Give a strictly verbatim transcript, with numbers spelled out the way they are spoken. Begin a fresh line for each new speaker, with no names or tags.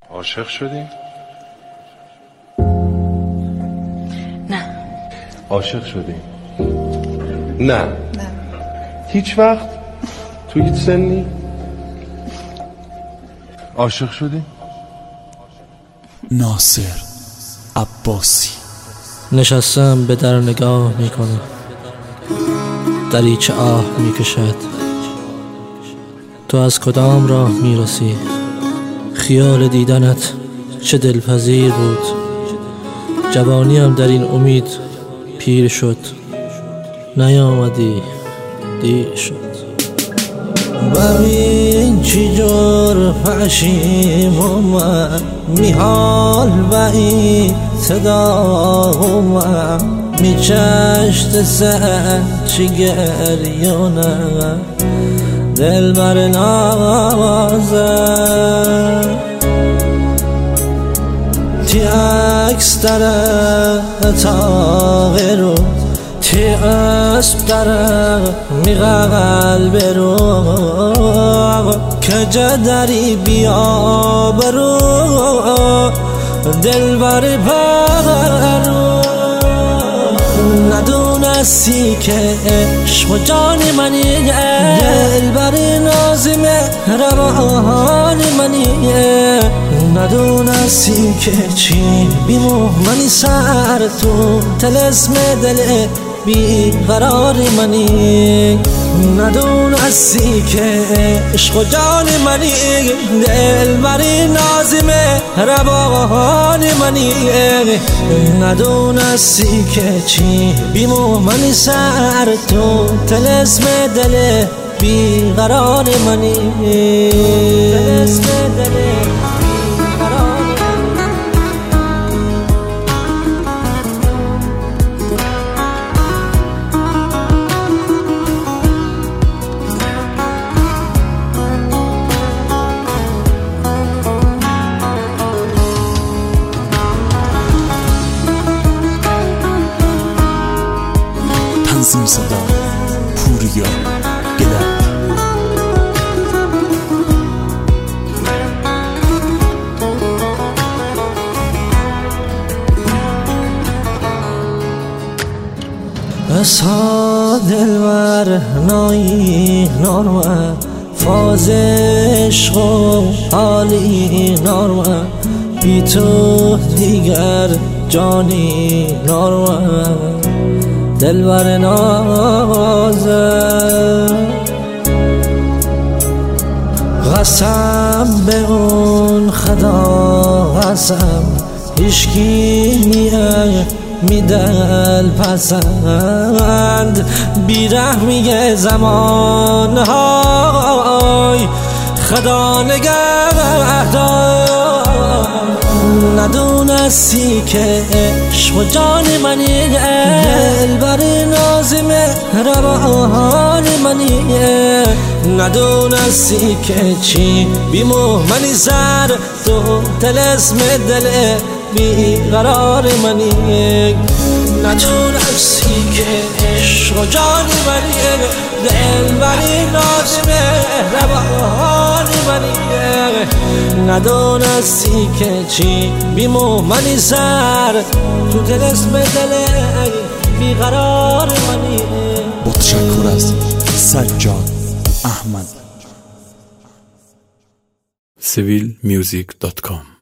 عاشق شدی؟
نه.
عاشق شدی؟ نه.
نه.
هیچ وقت؟ تو هیچ سنی؟ عاشق شدی؟
ناصر عباسی.
نشستم به در نگاه میکنم، دریچه آه میکشد. تو از کدام راه میرسی؟ خیال دیدنت چه دلپذیر بود. جوانیم در این امید پیر شد، نیامدی دیر شد. ببین چی جور پشیم اومد، میحال و این صدا اومد، میچشت سر چی گریونه، دل بر نازه تی عکس داره تاغه رو، تی اسب داره میغه قلب رو، کجا داری بیا برو دل بر پرو. ندونستی که عشق و جان منی، دل بر نازم روان منی. ندونستی که چی بیمو منی سر تو تلسم دل بی قرار منی. ندونستی که عشق و جان منی، دل بری نازم روان منی. ندونستی که چی بیمو منی سر تو تلسم دل بی قرار منی. تلسم دل بی قرار منی.
تنظیم صدا پوریا گلک.
اسها دلبر نایی نارمه، فاز عشق و حالی نارمه، بی تو دیگر جانی نارمه، دلبر نازه. قسم به اون خدا قسم، هیچکی میه میدل پسند، بیرحمی زمان های خدا نگهدار. ندونستی که عشق و جان منی، دل بر نازم روان منی. ندونستی که چی بیمو منی سر تو تلسم دل بی قرار منی. ندونستی که عشق و جان منی، دل بر نازم روان منی. ندونستی که چی بیمو منی سر تو تلسم دل بی قرار منی.
با تشکر از سجاد احمد.
سیویل میوزیک دات کام